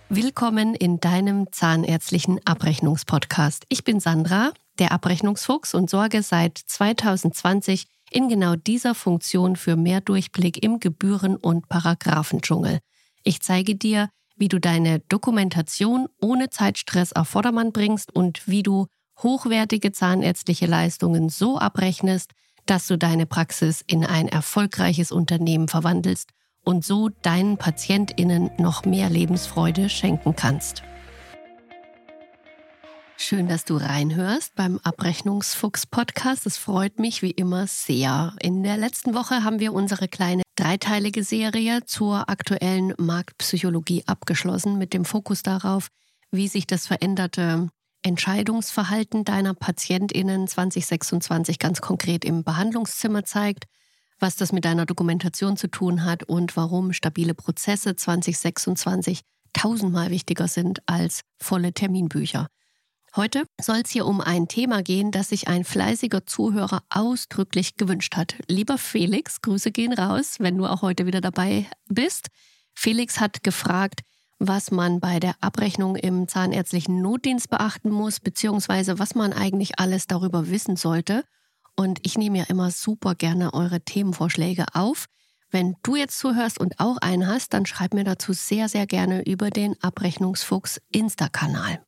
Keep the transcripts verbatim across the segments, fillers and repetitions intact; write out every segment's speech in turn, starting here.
Willkommen in deinem zahnärztlichen Abrechnungspodcast. Ich bin Sandra, der Abrechnungsfuchs, und sorge seit zweitausendzwanzig in genau dieser Funktion für mehr Durchblick im Gebühren- und Paragraphendschungel. Ich zeige dir, wie du deine Dokumentation ohne Zeitstress auf Vordermann bringst und wie du hochwertige zahnärztliche Leistungen so abrechnest, dass du deine Praxis in ein erfolgreiches Unternehmen verwandelst und so deinen PatientInnen noch mehr Lebensfreude schenken kannst. Schön, dass du reinhörst beim Abrechnungsfuchs-Podcast. Es freut mich wie immer sehr. In der letzten Woche haben wir unsere kleine dreiteilige Serie zur aktuellen Marktpsychologie abgeschlossen mit dem Fokus darauf, wie sich das veränderte Entscheidungsverhalten deiner PatientInnen zwanzig sechsundzwanzig ganz konkret im Behandlungszimmer zeigt, was das mit deiner Dokumentation zu tun hat und warum stabile Prozesse zwanzig sechsundzwanzig tausendmal wichtiger sind als volle Terminbücher. Heute soll es hier um ein Thema gehen, das sich ein fleißiger Zuhörer ausdrücklich gewünscht hat. Lieber Felix, Grüße gehen raus, wenn du auch heute wieder dabei bist. Felix hat gefragt, was man bei der Abrechnung im zahnärztlichen Notdienst beachten muss, beziehungsweise was man eigentlich alles darüber wissen sollte. Und ich nehme ja immer super gerne eure Themenvorschläge auf. Wenn du jetzt zuhörst und auch einen hast, dann schreib mir dazu sehr, sehr gerne über den Abrechnungsfuchs Insta-Kanal.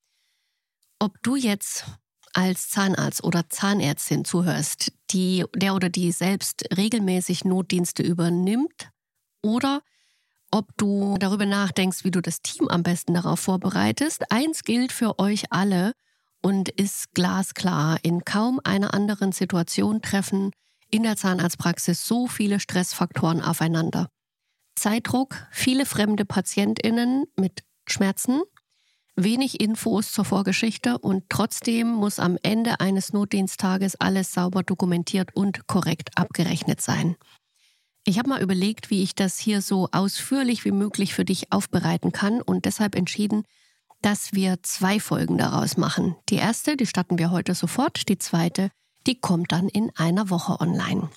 Ob du jetzt als Zahnarzt oder Zahnärztin zuhörst, die, der oder die selbst regelmäßig Notdienste übernimmt, oder ob du darüber nachdenkst, wie du das Team am besten darauf vorbereitest, eins gilt für euch alle und ist glasklar: In kaum einer anderen Situation treffen in der Zahnarztpraxis so viele Stressfaktoren aufeinander. Zeitdruck, viele fremde PatientInnen mit Schmerzen, wenig Infos zur Vorgeschichte und trotzdem muss am Ende eines Notdiensttages alles sauber dokumentiert und korrekt abgerechnet sein. Ich habe mal überlegt, wie ich das hier so ausführlich wie möglich für dich aufbereiten kann und deshalb entschieden, dass wir zwei Folgen daraus machen. Die erste, die starten wir heute sofort. Die zweite, die kommt dann in einer Woche online.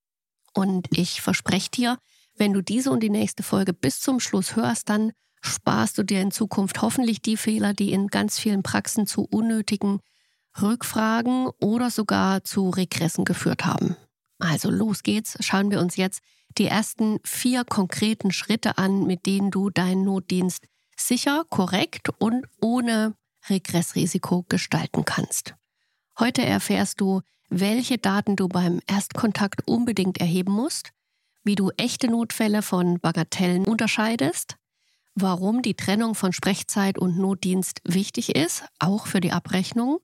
Und ich verspreche dir, wenn du diese und die nächste Folge bis zum Schluss hörst, dann sparst du dir in Zukunft hoffentlich die Fehler, die in ganz vielen Praxen zu unnötigen Rückfragen oder sogar zu Regressen geführt haben. Also los geht's, schauen wir uns jetzt die ersten vier konkreten Schritte an, mit denen du deinen Notdienst sicher, korrekt und ohne Regressrisiko gestalten kannst. Heute erfährst du, welche Daten du beim Erstkontakt unbedingt erheben musst, wie du echte Notfälle von Bagatellen unterscheidest, warum die Trennung von Sprechzeit und Notdienst wichtig ist, auch für die Abrechnung,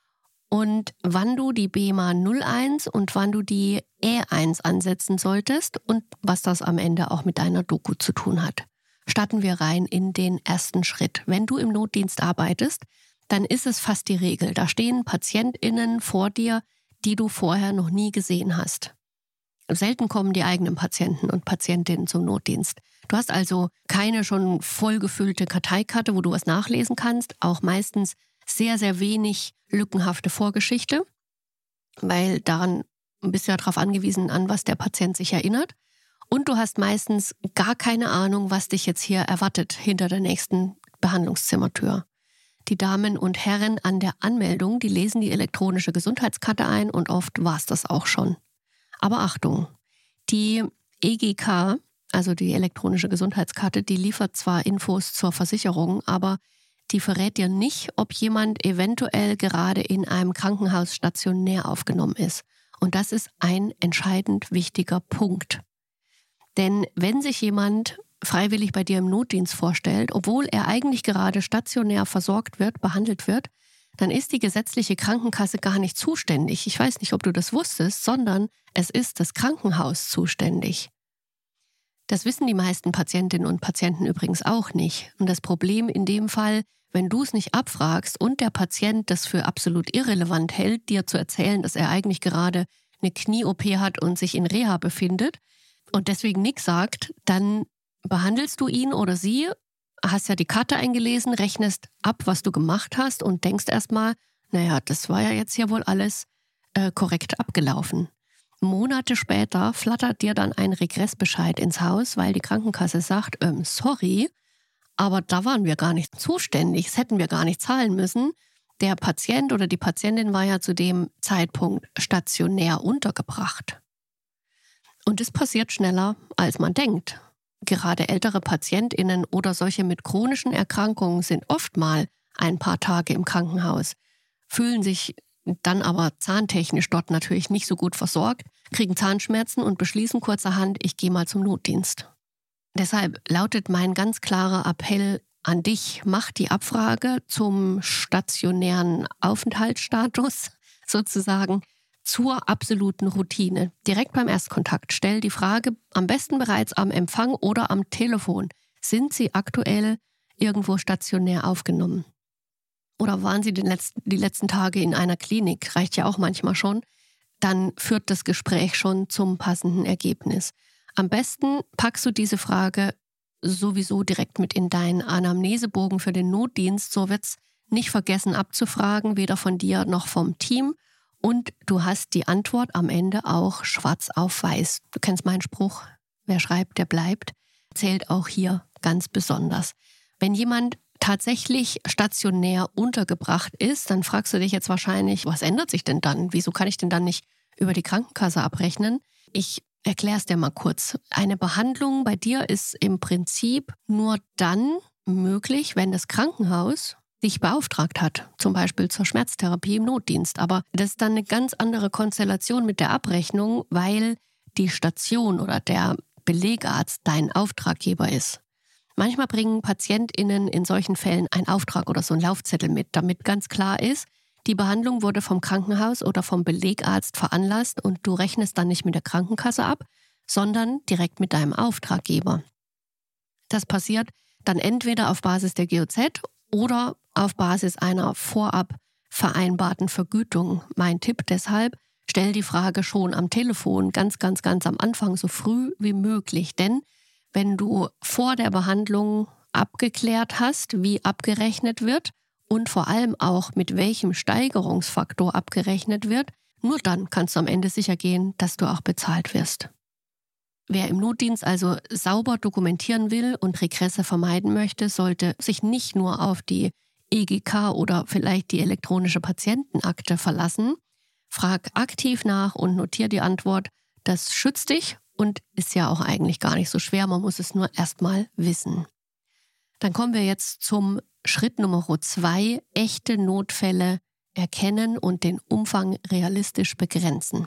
und wann du die B E M A null eins und wann du die E eins ansetzen solltest und was das am Ende auch mit deiner Doku zu tun hat. Starten wir rein in den ersten Schritt. Wenn du im Notdienst arbeitest, dann ist es fast die Regel. Da stehen PatientInnen vor dir, die du vorher noch nie gesehen hast. Selten kommen die eigenen Patienten und Patientinnen zum Notdienst. Du hast also keine schon vollgefüllte Karteikarte, wo du was nachlesen kannst, auch meistens sehr, sehr wenig lückenhafte Vorgeschichte, weil daran bist du ja darauf angewiesen, an was der Patient sich erinnert. Und du hast meistens gar keine Ahnung, was dich jetzt hier erwartet hinter der nächsten Behandlungszimmertür. Die Damen und Herren an der Anmeldung, die lesen die elektronische Gesundheitskarte ein und oft war es das auch schon. Aber Achtung, die E G K, also die elektronische Gesundheitskarte, die liefert zwar Infos zur Versicherung, aber die verrät dir nicht, ob jemand eventuell gerade in einem Krankenhaus stationär aufgenommen ist. Und das ist ein entscheidend wichtiger Punkt. Denn wenn sich jemand freiwillig bei dir im Notdienst vorstellt, obwohl er eigentlich gerade stationär versorgt wird, behandelt wird, dann ist die gesetzliche Krankenkasse gar nicht zuständig. Ich weiß nicht, ob du das wusstest, sondern es ist das Krankenhaus zuständig. Das wissen die meisten Patientinnen und Patienten übrigens auch nicht. Und das Problem in dem Fall, wenn du es nicht abfragst und der Patient das für absolut irrelevant hält, dir zu erzählen, dass er eigentlich gerade eine Knie-O P hat und sich in Reha befindet und deswegen nichts sagt, dann behandelst du ihn oder sie, hast ja die Karte eingelesen, rechnest ab, was du gemacht hast und denkst erstmal, naja, das war ja jetzt hier wohl alles äh, korrekt abgelaufen. Monate später flattert dir dann ein Regressbescheid ins Haus, weil die Krankenkasse sagt, ähm, sorry, Aber da waren wir gar nicht zuständig, das hätten wir gar nicht zahlen müssen. Der Patient oder die Patientin war ja zu dem Zeitpunkt stationär untergebracht. Und das passiert schneller, als man denkt. Gerade ältere PatientInnen oder solche mit chronischen Erkrankungen sind oft mal ein paar Tage im Krankenhaus, fühlen sich dann aber zahntechnisch dort natürlich nicht so gut versorgt, kriegen Zahnschmerzen und beschließen kurzerhand, ich gehe mal zum Notdienst. Deshalb lautet mein ganz klarer Appell an dich, mach die Abfrage zum stationären Aufenthaltsstatus sozusagen zur absoluten Routine. Direkt beim Erstkontakt stell die Frage, am besten bereits am Empfang oder am Telefon. Sind Sie aktuell irgendwo stationär aufgenommen? Oder waren Sie den letzten, die letzten Tage in einer Klinik? Reicht ja auch manchmal schon. Dann führt das Gespräch schon zum passenden Ergebnis. Am besten packst du diese Frage sowieso direkt mit in deinen Anamnesebogen für den Notdienst. So wird's nicht vergessen abzufragen, weder von dir noch vom Team. Und du hast die Antwort am Ende auch schwarz auf weiß. Du kennst meinen Spruch, wer schreibt, der bleibt. Zählt auch hier ganz besonders. Wenn jemand tatsächlich stationär untergebracht ist, dann fragst du dich jetzt wahrscheinlich, was ändert sich denn dann? Wieso kann ich denn dann nicht über die Krankenkasse abrechnen? Ich erkläre es dir mal kurz. Eine Behandlung bei dir ist im Prinzip nur dann möglich, wenn das Krankenhaus dich beauftragt hat, zum Beispiel zur Schmerztherapie im Notdienst. Aber das ist dann eine ganz andere Konstellation mit der Abrechnung, weil die Station oder der Belegarzt dein Auftraggeber ist. Manchmal bringen PatientInnen in solchen Fällen einen Auftrag oder so einen Laufzettel mit, damit ganz klar ist, die Behandlung wurde vom Krankenhaus oder vom Belegarzt veranlasst und du rechnest dann nicht mit der Krankenkasse ab, sondern direkt mit deinem Auftraggeber. Das passiert dann entweder auf Basis der G O Z oder auf Basis einer vorab vereinbarten Vergütung. Mein Tipp deshalb, stell die Frage schon am Telefon, ganz, ganz, ganz am Anfang, so früh wie möglich. Denn wenn du vor der Behandlung abgeklärt hast, wie abgerechnet wird und vor allem auch mit welchem Steigerungsfaktor abgerechnet wird, nur dann kannst du am Ende sicher gehen, dass du auch bezahlt wirst. Wer im Notdienst also sauber dokumentieren will und Regresse vermeiden möchte, sollte sich nicht nur auf die E G K oder vielleicht die elektronische Patientenakte verlassen. Frag aktiv nach und notier die Antwort. Das schützt dich und ist ja auch eigentlich gar nicht so schwer. Man muss es nur erstmal wissen. Dann kommen wir jetzt zum Schritt Nummer zwei. Echte Notfälle erkennen und den Umfang realistisch begrenzen.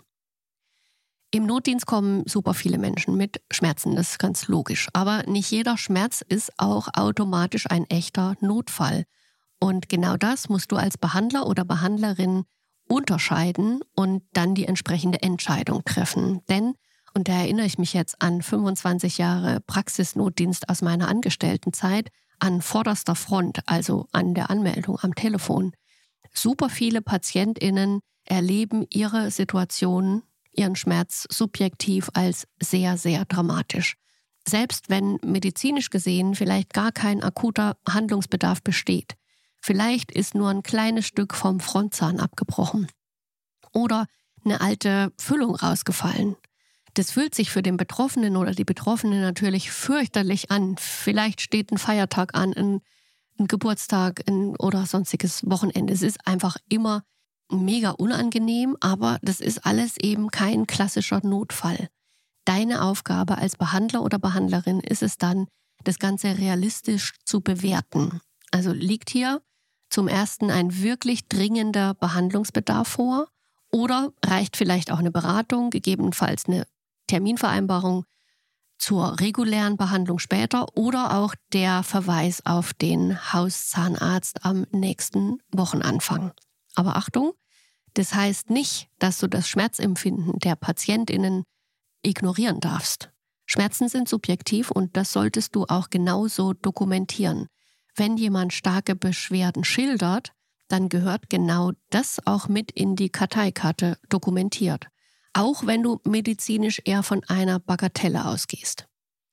Im Notdienst kommen super viele Menschen mit Schmerzen, das ist ganz logisch. Aber nicht jeder Schmerz ist auch automatisch ein echter Notfall. Und genau das musst du als Behandler oder Behandlerin unterscheiden und dann die entsprechende Entscheidung treffen. Denn, und da erinnere ich mich jetzt an fünfundzwanzig Jahre Praxisnotdienst aus meiner Angestelltenzeit, an vorderster Front, also an der Anmeldung am Telefon. Super viele PatientInnen erleben ihre Situation, ihren Schmerz subjektiv als sehr, sehr dramatisch. Selbst wenn medizinisch gesehen vielleicht gar kein akuter Handlungsbedarf besteht. Vielleicht ist nur ein kleines Stück vom Frontzahn abgebrochen oder eine alte Füllung rausgefallen. Das fühlt sich für den Betroffenen oder die Betroffene natürlich fürchterlich an. Vielleicht steht ein Feiertag an, ein, ein Geburtstag ein, oder sonstiges Wochenende. Es ist einfach immer mega unangenehm, aber das ist alles eben kein klassischer Notfall. Deine Aufgabe als Behandler oder Behandlerin ist es dann, das Ganze realistisch zu bewerten. Also liegt hier zum ersten ein wirklich dringender Behandlungsbedarf vor oder reicht vielleicht auch eine Beratung, gegebenenfalls eine Terminvereinbarung zur regulären Behandlung später oder auch der Verweis auf den Hauszahnarzt am nächsten Wochenanfang. Aber Achtung, das heißt nicht, dass du das Schmerzempfinden der PatientInnen ignorieren darfst. Schmerzen sind subjektiv und das solltest du auch genauso dokumentieren. Wenn jemand starke Beschwerden schildert, dann gehört genau das auch mit in die Karteikarte dokumentiert. Auch wenn du medizinisch eher von einer Bagatelle ausgehst.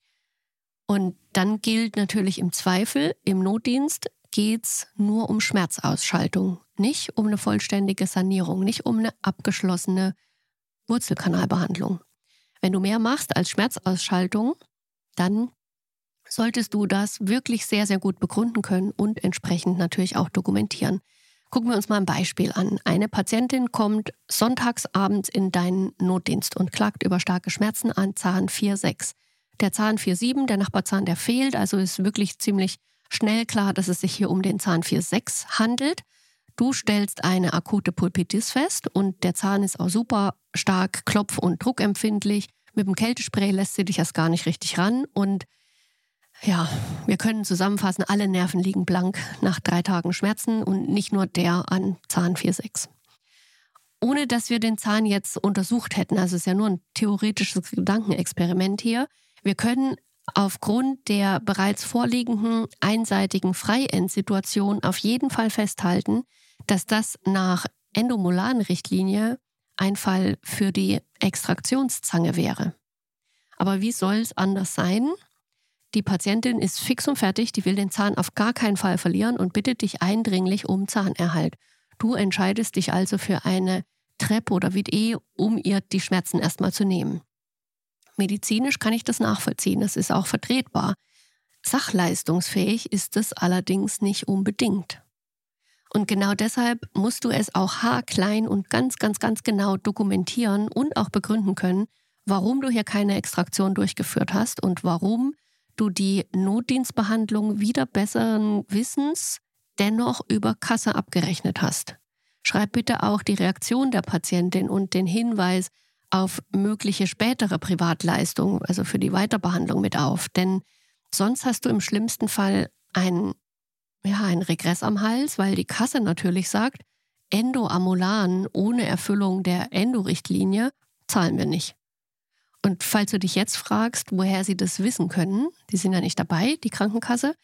Und dann gilt natürlich im Zweifel, im Notdienst geht's nur um Schmerzausschaltung, nicht um eine vollständige Sanierung, nicht um eine abgeschlossene Wurzelkanalbehandlung. Wenn du mehr machst als Schmerzausschaltung, dann solltest du das wirklich sehr, sehr gut begründen können und entsprechend natürlich auch dokumentieren. Gucken wir uns mal ein Beispiel an. Eine Patientin kommt sonntags abends in deinen Notdienst und klagt über starke Schmerzen an Zahn vier sechs. Der Zahn vier sieben, der Nachbarzahn, der fehlt, also ist wirklich ziemlich schnell klar, dass es sich hier um den Zahn vier sechs handelt. Du stellst eine akute Pulpitis fest und der Zahn ist auch super stark klopf- und druckempfindlich. Mit dem Kältespray lässt sie dich erst gar nicht richtig ran und ja, wir können zusammenfassen, alle Nerven liegen blank nach drei Tagen Schmerzen und nicht nur der an Zahn vier sechs. Ohne dass wir den Zahn jetzt untersucht hätten, also es ist ja nur ein theoretisches Gedankenexperiment hier, wir können aufgrund der bereits vorliegenden einseitigen Freiendsituation auf jeden Fall festhalten, dass das nach Endomolarenrichtlinie ein Fall für die Extraktionszange wäre. Aber wie soll es anders sein? Die Patientin ist fix und fertig, die will den Zahn auf gar keinen Fall verlieren und bittet dich eindringlich um Zahnerhalt. Du entscheidest dich also für eine Treppe oder Vide, um ihr die Schmerzen erstmal zu nehmen. Medizinisch kann ich das nachvollziehen, das ist auch vertretbar. Sachleistungsfähig ist es allerdings nicht unbedingt. Und genau deshalb musst du es auch haarklein und ganz, ganz, ganz genau dokumentieren und auch begründen können, warum du hier keine Extraktion durchgeführt hast und warum du die Notdienstbehandlung wieder besseren Wissens dennoch über Kasse abgerechnet hast. Schreib bitte auch die Reaktion der Patientin und den Hinweis auf mögliche spätere Privatleistungen, also für die Weiterbehandlung mit auf. Denn sonst hast du im schlimmsten Fall einen, ja, einen Regress am Hals, weil die Kasse natürlich sagt, Endoamularen ohne Erfüllung der Endo-Richtlinie zahlen wir nicht. Und falls du dich jetzt fragst, woher sie das wissen können, die sind ja nicht dabei, die Krankenkasse,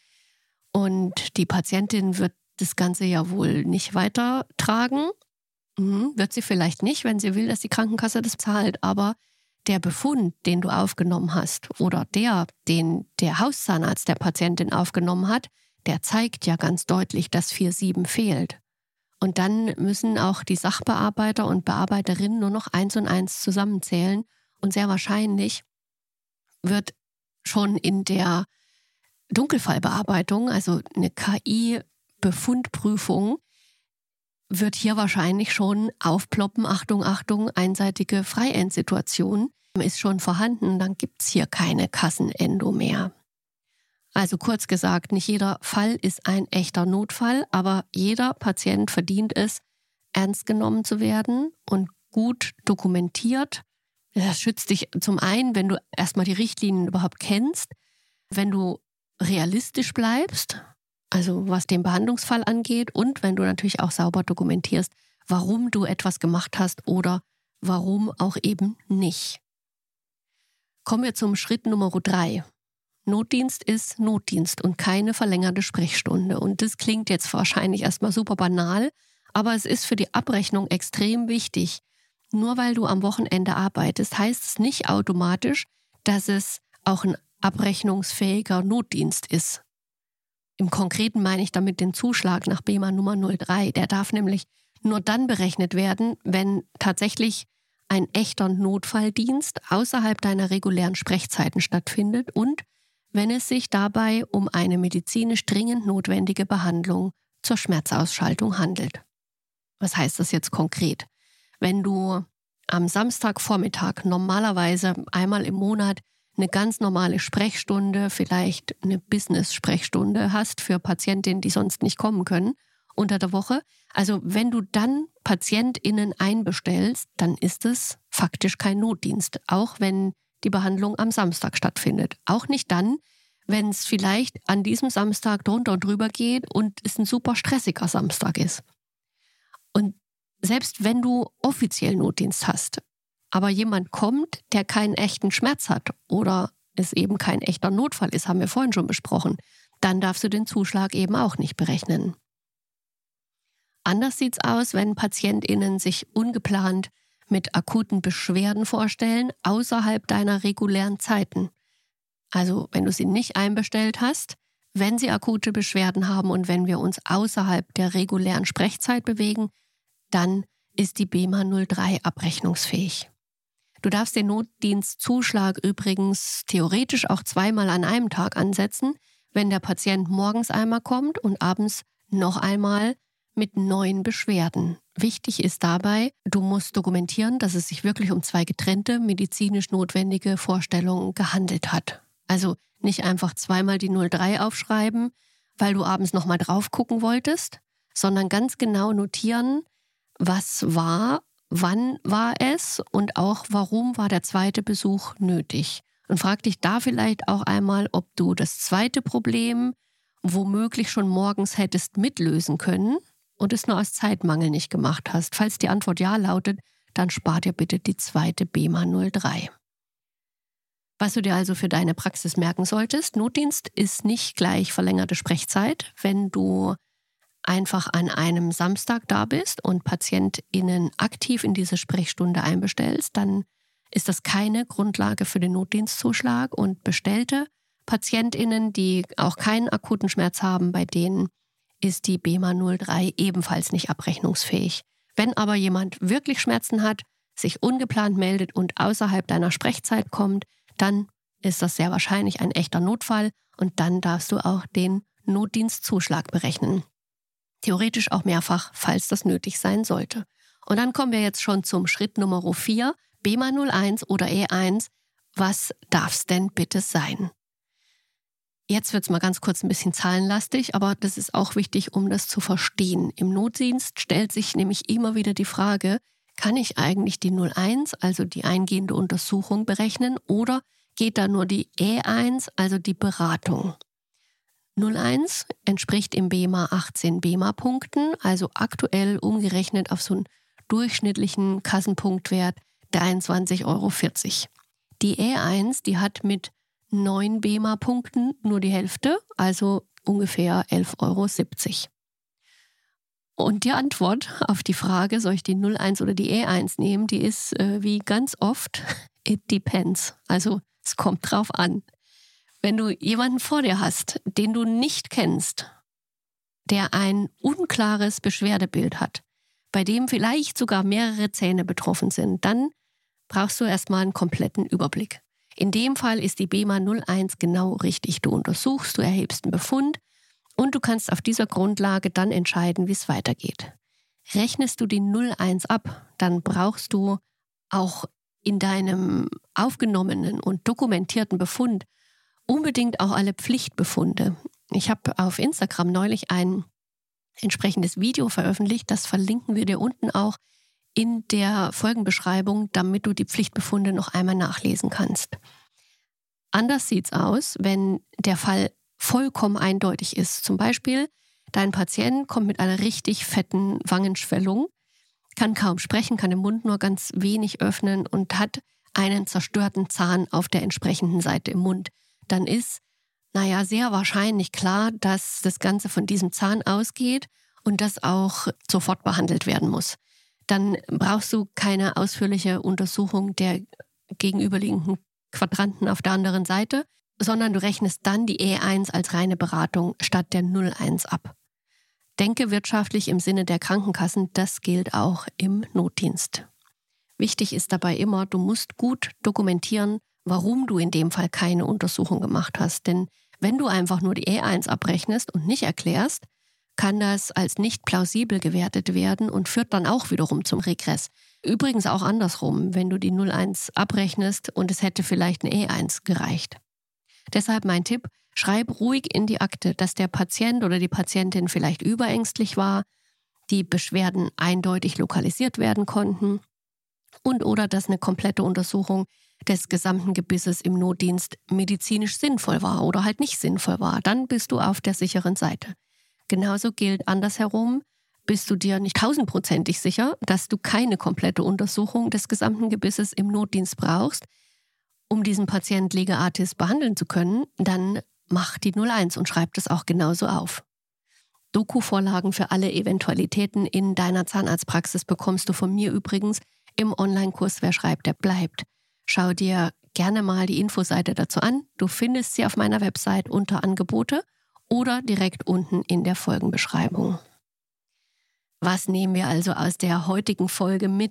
und die Patientin wird das Ganze ja wohl nicht weitertragen, mhm, wird sie vielleicht nicht, wenn sie will, dass die Krankenkasse das zahlt, aber der Befund, den du aufgenommen hast oder der, den der Hauszahnarzt der Patientin aufgenommen hat, der zeigt ja ganz deutlich, dass vier sieben fehlt. Und dann müssen auch die Sachbearbeiter und Bearbeiterinnen nur noch eins und eins zusammenzählen. Und sehr wahrscheinlich wird schon in der Dunkelfallbearbeitung, also eine K I-Befundprüfung, wird hier wahrscheinlich schon aufploppen, Achtung, Achtung, einseitige Freiendsituation ist schon vorhanden, dann gibt es hier keine Kassenendo mehr. Also kurz gesagt, nicht jeder Fall ist ein echter Notfall, aber jeder Patient verdient es, ernst genommen zu werden und gut dokumentiert. Das schützt dich zum einen, wenn du erstmal die Richtlinien überhaupt kennst, wenn du realistisch bleibst, also was den Behandlungsfall angeht, und wenn du natürlich auch sauber dokumentierst, warum du etwas gemacht hast oder warum auch eben nicht. Kommen wir zum Schritt Nummer drei. Notdienst ist Notdienst und keine verlängerte Sprechstunde. Und das klingt jetzt wahrscheinlich erstmal super banal, aber es ist für die Abrechnung extrem wichtig. Nur weil du am Wochenende arbeitest, heißt es nicht automatisch, dass es auch ein abrechnungsfähiger Notdienst ist. Im Konkreten meine ich damit den Zuschlag nach B E M A Nummer null drei. Der darf nämlich nur dann berechnet werden, wenn tatsächlich ein echter Notfalldienst außerhalb deiner regulären Sprechzeiten stattfindet und wenn es sich dabei um eine medizinisch dringend notwendige Behandlung zur Schmerzausschaltung handelt. Was heißt das jetzt konkret? Wenn du am Samstagvormittag normalerweise einmal im Monat eine ganz normale Sprechstunde, vielleicht eine Business-Sprechstunde hast für PatientInnen, die sonst nicht kommen können unter der Woche, also wenn du dann PatientInnen einbestellst, dann ist es faktisch kein Notdienst, auch wenn die Behandlung am Samstag stattfindet. Auch nicht dann, wenn es vielleicht an diesem Samstag drunter und drüber geht und es ein super stressiger Samstag ist. Und selbst wenn du offiziell Notdienst hast, aber jemand kommt, der keinen echten Schmerz hat oder es eben kein echter Notfall ist, haben wir vorhin schon besprochen, dann darfst du den Zuschlag eben auch nicht berechnen. Anders sieht's aus, wenn PatientInnen sich ungeplant mit akuten Beschwerden vorstellen, außerhalb deiner regulären Zeiten. Also wenn du sie nicht einbestellt hast, wenn sie akute Beschwerden haben und wenn wir uns außerhalb der regulären Sprechzeit bewegen, dann ist die B E M A null drei abrechnungsfähig. Du darfst den Notdienstzuschlag übrigens theoretisch auch zweimal an einem Tag ansetzen, wenn der Patient morgens einmal kommt und abends noch einmal mit neuen Beschwerden. Wichtig ist dabei, du musst dokumentieren, dass es sich wirklich um zwei getrennte, medizinisch notwendige Vorstellungen gehandelt hat. Also nicht einfach zweimal die null drei aufschreiben, weil du abends nochmal drauf gucken wolltest, sondern ganz genau notieren, was war, wann war es und auch warum war der zweite Besuch nötig. Und frag dich da vielleicht auch einmal, ob du das zweite Problem womöglich schon morgens hättest mitlösen können und es nur aus Zeitmangel nicht gemacht hast. Falls die Antwort ja lautet, dann spar dir bitte die zweite B M A null drei. Was du dir also für deine Praxis merken solltest, Notdienst ist nicht gleich verlängerte Sprechzeit. Wenn du einfach an einem Samstag da bist und PatientInnen aktiv in diese Sprechstunde einbestellst, dann ist das keine Grundlage für den Notdienstzuschlag, und bestellte PatientInnen, die auch keinen akuten Schmerz haben, bei denen ist die B M A null drei ebenfalls nicht abrechnungsfähig. Wenn aber jemand wirklich Schmerzen hat, sich ungeplant meldet und außerhalb deiner Sprechzeit kommt, dann ist das sehr wahrscheinlich ein echter Notfall und dann darfst du auch den Notdienstzuschlag berechnen. Theoretisch auch mehrfach, falls das nötig sein sollte. Und dann kommen wir jetzt schon zum Schritt Nummer vier, B M A null eins oder E eins. Was darf's denn bitte sein? Jetzt wird's mal ganz kurz ein bisschen zahlenlastig, aber das ist auch wichtig, um das zu verstehen. Im Notdienst stellt sich nämlich immer wieder die Frage, kann ich eigentlich die null eins, also die eingehende Untersuchung, berechnen, oder geht da nur die E eins, also die Beratung? null eins entspricht im B M A achtzehn B M A-Punkten, also aktuell umgerechnet auf so einen durchschnittlichen Kassenpunktwert dreiundzwanzig Euro vierzig. Die E eins, die hat mit neun B M A-Punkten nur die Hälfte, also ungefähr elf Euro siebzig. Und die Antwort auf die Frage, soll ich die null eins oder die E eins nehmen, die ist äh, wie ganz oft, it depends. Also es kommt drauf an. Wenn du jemanden vor dir hast, den du nicht kennst, der ein unklares Beschwerdebild hat, bei dem vielleicht sogar mehrere Zähne betroffen sind, dann brauchst du erstmal einen kompletten Überblick. In dem Fall ist die B M A null eins genau richtig. Du untersuchst, du erhebst einen Befund und du kannst auf dieser Grundlage dann entscheiden, wie es weitergeht. Rechnest du die null eins ab, dann brauchst du auch in deinem aufgenommenen und dokumentierten Befund unbedingt auch alle Pflichtbefunde. Ich habe auf Instagram neulich ein entsprechendes Video veröffentlicht, das verlinken wir dir unten auch in der Folgenbeschreibung, damit du die Pflichtbefunde noch einmal nachlesen kannst. Anders sieht's aus, wenn der Fall vollkommen eindeutig ist. Zum Beispiel, dein Patient kommt mit einer richtig fetten Wangenschwellung, kann kaum sprechen, kann den Mund nur ganz wenig öffnen und hat einen zerstörten Zahn auf der entsprechenden Seite im Mund. Dann ist, naja, sehr wahrscheinlich klar, dass das Ganze von diesem Zahn ausgeht und das auch sofort behandelt werden muss. Dann brauchst du keine ausführliche Untersuchung der gegenüberliegenden Quadranten auf der anderen Seite, sondern du rechnest dann die E eins als reine Beratung statt der null eins ab. Denke wirtschaftlich im Sinne der Krankenkassen, das gilt auch im Notdienst. Wichtig ist dabei immer, du musst gut dokumentieren, warum du in dem Fall keine Untersuchung gemacht hast. Denn wenn du einfach nur die E eins abrechnest und nicht erklärst, kann das als nicht plausibel gewertet werden und führt dann auch wiederum zum Regress. Übrigens auch andersrum, wenn du die null eins abrechnest und es hätte vielleicht eine E eins gereicht. Deshalb mein Tipp, schreib ruhig in die Akte, dass der Patient oder die Patientin vielleicht überängstlich war, die Beschwerden eindeutig lokalisiert werden konnten und oder dass eine komplette Untersuchung des gesamten Gebisses im Notdienst medizinisch sinnvoll war oder halt nicht sinnvoll war. Dann bist du auf der sicheren Seite. Genauso gilt andersherum, bist du dir nicht tausendprozentig sicher, dass du keine komplette Untersuchung des gesamten Gebisses im Notdienst brauchst, um diesen Patient lege artis behandeln zu können, dann mach die null eins und schreib das auch genauso auf. Doku-Vorlagen für alle Eventualitäten in deiner Zahnarztpraxis bekommst du von mir übrigens im Online-Kurs Wer schreibt, der bleibt. Schau dir gerne mal die Infoseite dazu an. Du findest sie auf meiner Website unter Angebote oder direkt unten in der Folgenbeschreibung. Was nehmen wir also aus der heutigen Folge mit?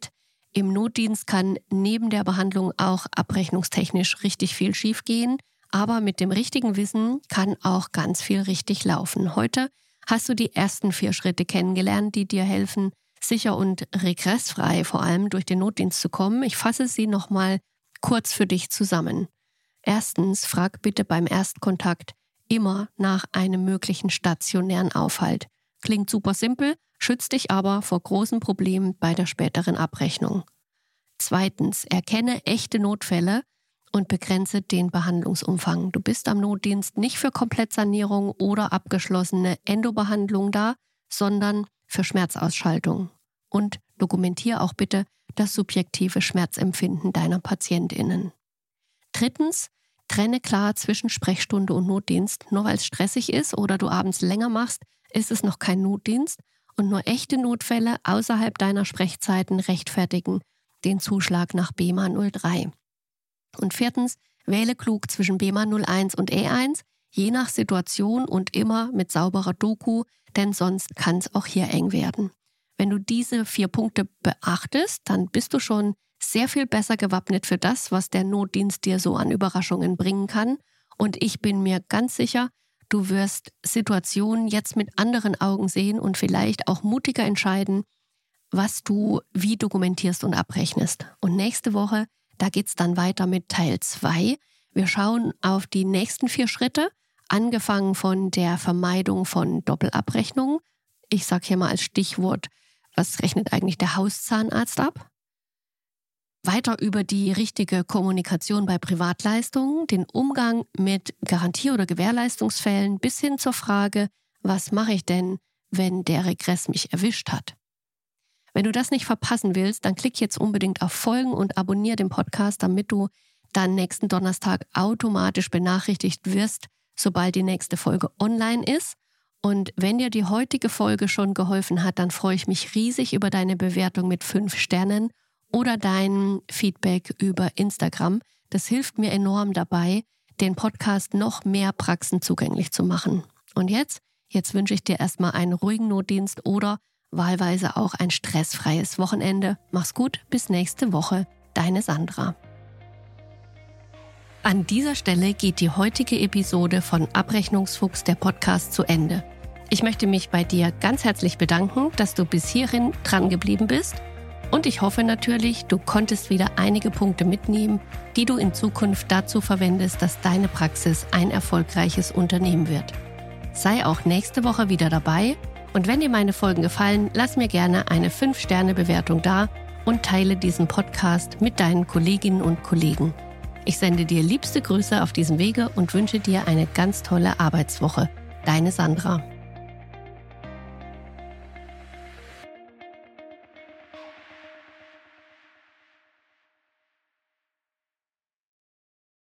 Im Notdienst kann neben der Behandlung auch abrechnungstechnisch richtig viel schiefgehen, aber mit dem richtigen Wissen kann auch ganz viel richtig laufen. Heute hast du die ersten vier Schritte kennengelernt, die dir helfen, sicher und regressfrei vor allem durch den Notdienst zu kommen. Ich fasse sie nochmal kurz für dich zusammen. Erstens, frag bitte beim Erstkontakt immer nach einem möglichen stationären Aufhalt. Klingt super simpel, schützt dich aber vor großen Problemen bei der späteren Abrechnung. Zweitens, erkenne echte Notfälle und begrenze den Behandlungsumfang. Du bist am Notdienst nicht für Komplettsanierung oder abgeschlossene Endobehandlung da, sondern für Schmerzausschaltung. Und dokumentiere auch bitte das subjektive Schmerzempfinden deiner PatientInnen. Drittens, trenne klar zwischen Sprechstunde und Notdienst. Nur weil es stressig ist oder du abends länger machst, ist es noch kein Notdienst und nur echte Notfälle außerhalb deiner Sprechzeiten rechtfertigen den Zuschlag nach B M A null drei. Und viertens, wähle klug zwischen B M A null eins und E eins, je nach Situation und immer mit sauberer Doku, denn sonst kann es auch hier eng werden. Wenn du diese vier Punkte beachtest, dann bist du schon sehr viel besser gewappnet für das, was der Notdienst dir so an Überraschungen bringen kann. Und ich bin mir ganz sicher, du wirst Situationen jetzt mit anderen Augen sehen und vielleicht auch mutiger entscheiden, was du wie dokumentierst und abrechnest. Und nächste Woche, da geht's dann weiter mit Teil zwei. Wir schauen auf die nächsten vier Schritte, angefangen von der Vermeidung von Doppelabrechnungen. Ich sage hier mal als Stichwort, was rechnet eigentlich der Hauszahnarzt ab? Weiter über die richtige Kommunikation bei Privatleistungen, den Umgang mit Garantie- oder Gewährleistungsfällen bis hin zur Frage, was mache ich denn, wenn der Regress mich erwischt hat? Wenn du das nicht verpassen willst, dann klick jetzt unbedingt auf Folgen und abonniere den Podcast, damit du dann nächsten Donnerstag automatisch benachrichtigt wirst, sobald die nächste Folge online ist. Und wenn dir die heutige Folge schon geholfen hat, dann freue ich mich riesig über deine Bewertung mit fünf Sternen oder dein Feedback über Instagram. Das hilft mir enorm dabei, den Podcast noch mehr Praxen zugänglich zu machen. Und jetzt, jetzt wünsche ich dir erstmal einen ruhigen Notdienst oder wahlweise auch ein stressfreies Wochenende. Mach's gut, bis nächste Woche. Deine Sandra. An dieser Stelle geht die heutige Episode von Abrechnungsfuchs, der Podcast, zu Ende. Ich möchte mich bei dir ganz herzlich bedanken, dass du bis hierhin dran geblieben bist. Und ich hoffe natürlich, du konntest wieder einige Punkte mitnehmen, die du in Zukunft dazu verwendest, dass deine Praxis ein erfolgreiches Unternehmen wird. Sei auch nächste Woche wieder dabei. Und wenn dir meine Folgen gefallen, lass mir gerne eine fünf Sterne Bewertung da und teile diesen Podcast mit deinen Kolleginnen und Kollegen. Ich sende dir liebste Grüße auf diesem Wege und wünsche dir eine ganz tolle Arbeitswoche. Deine Sandra.